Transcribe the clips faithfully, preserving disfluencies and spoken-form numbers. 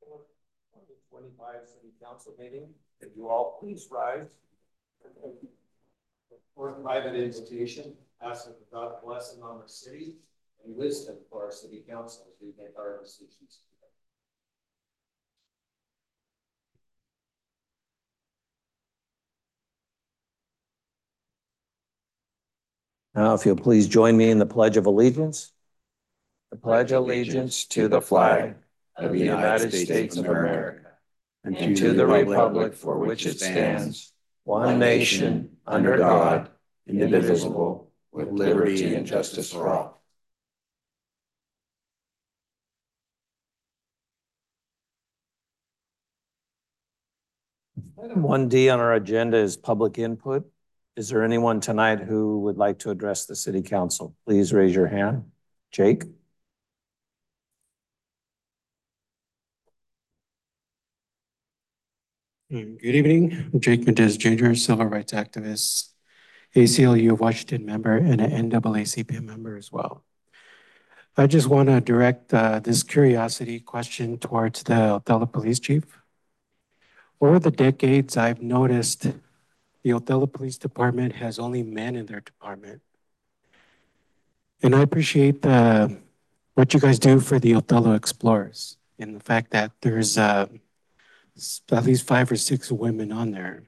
twenty twenty-five City Council meeting. If you all please rise. For a private invitation, ask that God blessing on our city and wisdom for our city council as we make our decisions. Now, if you'll please join me in the Pledge of Allegiance. I pledge allegiance to the flag of the United States of America and to the republic for which it stands, one nation, under God, indivisible, with liberty and justice for all. Item one D on our agenda is public input. Is there anyone tonight who would like to address the City Council? Please raise your hand. Jake? Good evening. I'm Jake Mendez Junior, civil rights activist, A C L U of Washington member, and an N double A C P member as well. I just want to direct uh, this curiosity question towards the Othello Police Chief. Over the decades, I've noticed the Othello Police Department has only men in their department. And I appreciate the, what you guys do for the Othello Explorers and the fact that there's uh, at least five or six women on there.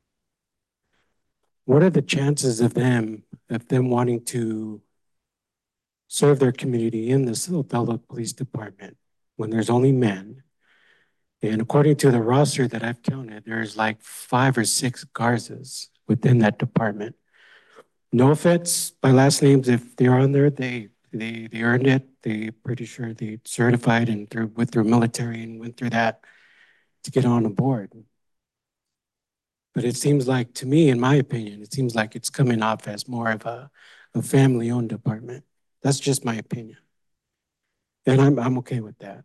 What are the chances of them, of them wanting to serve their community in this Othello Police Department when there's only men? And according to the roster that I've counted, there's like five or six Garzas within that department. No offense by last names, if they're on there, they they they earned it. They pretty sure they certified and through with their military and went through that to get on a board. But it seems like, to me, in my opinion, it seems like it's coming off as more of a, a family-owned department. That's just my opinion. And I'm, I'm okay with that.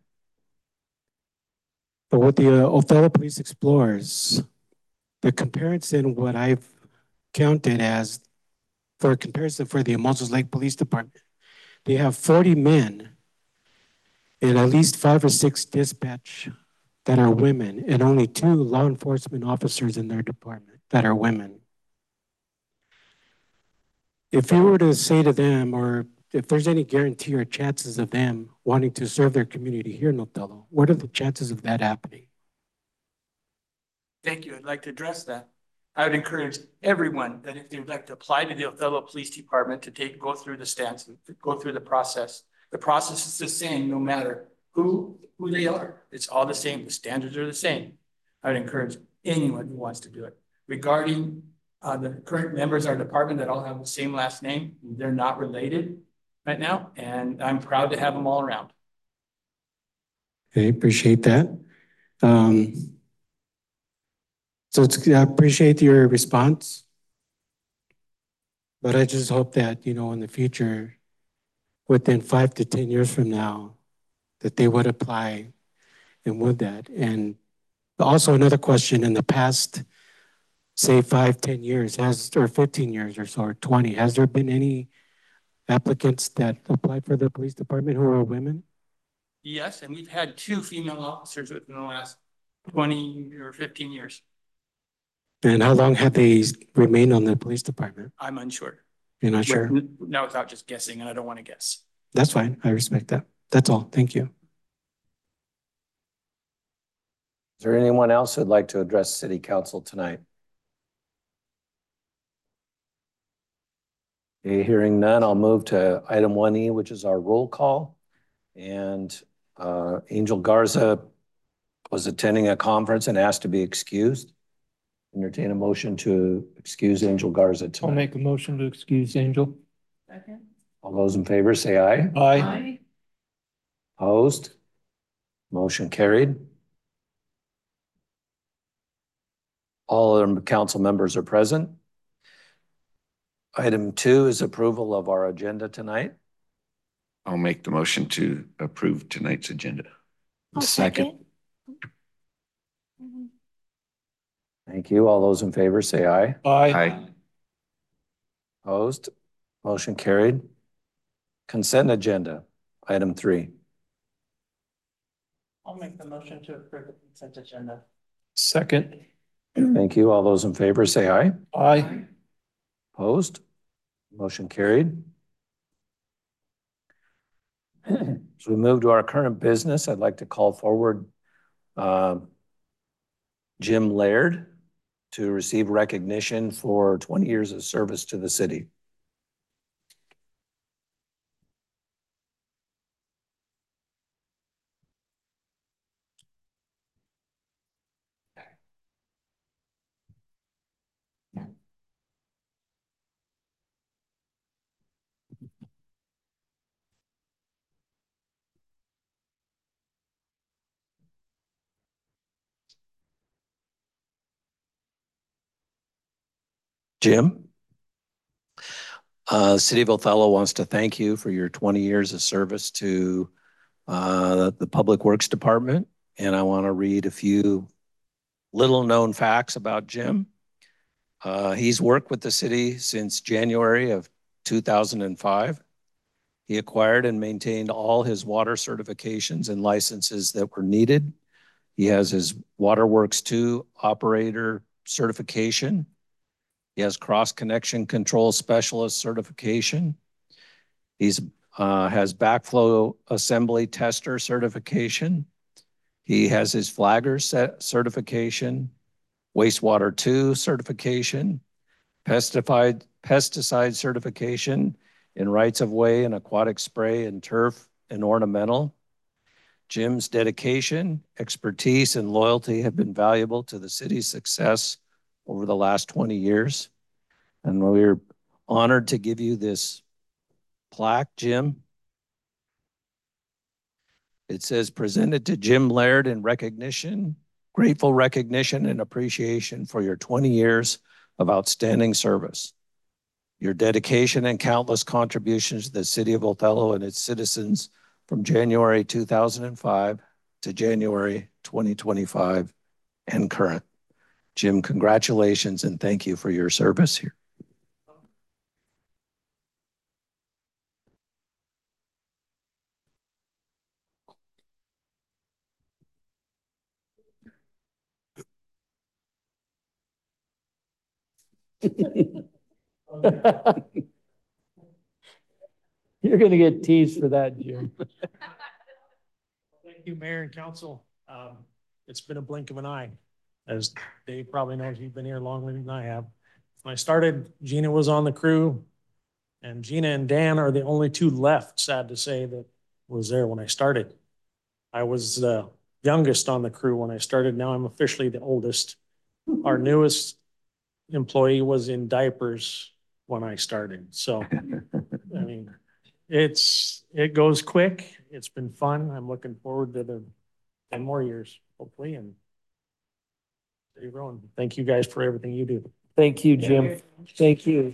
But with the uh, Othello Police Explorers, the comparison, what I've counted as, for a comparison for the Moses Lake Police Department, they have forty men and at least five or six dispatch that are women, and only two law enforcement officers in their department that are women. If you were to say to them, or if there's any guarantee or chances of them wanting to serve their community here in Othello, what are the chances of that happening? Thank you. I'd like to address that. I would encourage everyone that if they'd like to apply to the Othello Police Department to take, go through the stance, go through the process. The process is the same no matter who, who they are. It's all the same. The standards are the same. I would encourage anyone who wants to do it. Regarding uh, the current members of our department that all have the same last name, they're not related right now, and I'm proud to have them all around. Okay, appreciate that. Um, so it's, I appreciate your response, but I just hope that, you know, in the future, within five to ten years from now, that they would apply and would that. And also another question, in the past, say five, ten years, has, or fifteen years or so, or twenty, has there been any applicants that applied for the police department who are women? Yes, and we've had two female officers within the last twenty or fifteen years. And how long have they remained on the police department? I'm unsure. You're not sure? No, without just guessing, and I don't want to guess. That's fine. I respect that. That's all. Thank you. Is there anyone else who'd like to address City Council tonight? Okay, hearing none, I'll move to item one E, which is our roll call. And uh, Angel Garza was attending a conference and asked to be excused. Entertain a motion to excuse Angel Garza tonight. I'll make a motion to excuse Angel. Second. All those in favor say aye. Aye. Aye. Opposed? Motion carried. All of the council members are present. Item two is approval of our agenda tonight. I'll make the motion to approve tonight's agenda. I'll second. Thank you. All those in favor say aye. Aye. Aye. Opposed? Motion carried. Consent agenda, item three. I'll make the motion to approve the consent agenda. Second. Thank you. All those in favor say aye. Aye. Opposed? Motion carried. As we move to our current business, I'd like to call forward uh, Jim Laird to receive recognition for twenty years of service to the city. Jim, uh, the City of Othello wants to thank you for your twenty years of service to uh, the Public Works Department. And I want to read a few little known facts about Jim. Uh, he's worked with the city since January of two thousand five. He acquired and maintained all his water certifications and licenses that were needed. He has his Waterworks two operator certification. He has cross connection control specialist certification. He's uh, has backflow assembly tester certification. He has his flagger set certification, wastewater two certification, pesticide pesticide certification in rights of way and aquatic spray and turf and ornamental. Jim's dedication, expertise, and loyalty have been valuable to the city's success over the last twenty years. And we're honored to give you this plaque, Jim. It says, presented to Jim Laird in recognition, grateful recognition and appreciation for your twenty years of outstanding service. Your dedication and countless contributions to the city of Othello and its citizens from January two thousand five to January twenty twenty-five and current. Jim, congratulations and thank you for your service here. You're gonna get teased for that, Jim. Thank you, Mayor and Council. Um, it's been a blink of an eye. As Dave probably knows, you've been here longer than I have. When I started, Gina was on the crew, and Gina and Dan are the only two left, sad to say, that was there when I started. I was the youngest on the crew when I started. Now I'm officially the oldest. Our newest employee was in diapers when I started. So, I mean, it's, it goes quick. It's been fun. I'm looking forward to the ten more years, hopefully, and stay growing. Thank you guys for everything you do. Thank you, Jim. Thank you.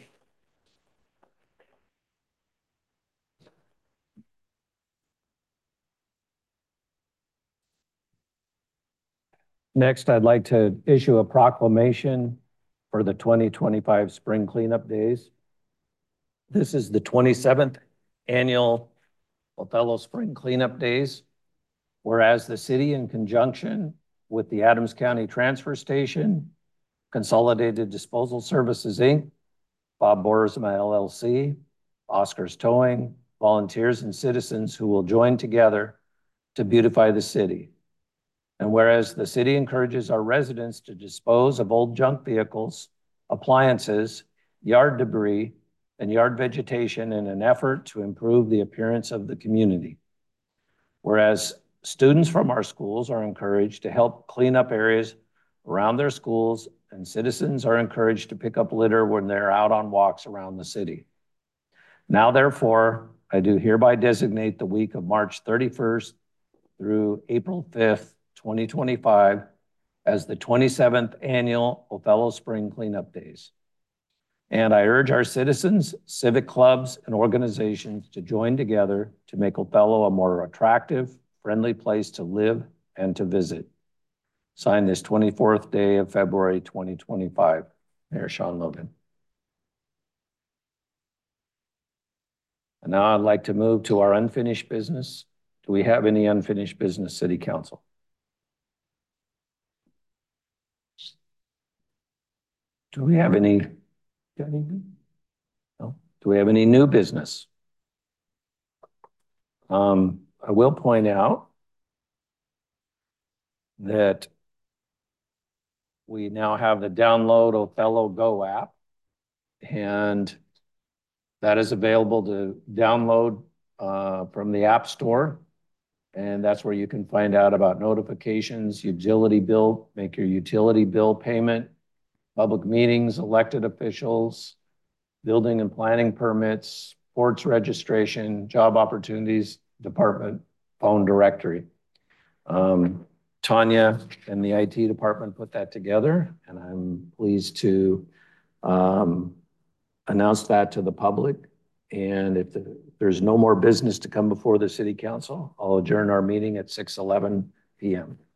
Next, I'd like to issue a proclamation for the twenty twenty-five Spring Cleanup Days. This is the twenty-seventh annual Othello Spring Cleanup Days. Whereas the city, in conjunction with the Adams County Transfer Station, Consolidated Disposal Services, Incorporated, Bob Boersma L L C, Oscar's Towing, volunteers and citizens who will join together to beautify the city. And whereas the city encourages our residents to dispose of old junk vehicles, appliances, yard debris, and yard vegetation in an effort to improve the appearance of the community. Whereas students from our schools are encouraged to help clean up areas around their schools, and citizens are encouraged to pick up litter when they're out on walks around the city. Now, therefore, I do hereby designate the week of March thirty-first through April fifth, twenty twenty-five as the twenty-seventh annual Othello Spring Cleanup Days. And I urge our citizens, civic clubs, and organizations to join together to make Othello a more attractive, friendly place to live and to visit. Signed this twenty-fourth day of February, twenty twenty-five. Mayor Sean Logan. And now I'd like to move to our unfinished business. Do we have any unfinished business, City Council? Do we have any? got anything? No. Do we have any new business? Um, I will point out that we now have the download Othello Go app, and that is available to download uh, from the App Store. And that's where you can find out about notifications, utility bill, make your utility bill payment, public meetings, elected officials, building and planning permits, sports registration, job opportunities, department phone directory. Um, Tanya and the I T department put that together, and I'm pleased to um, announce that to the public. And if the, there's no more business to come before the city council, I'll adjourn our meeting at six eleven p m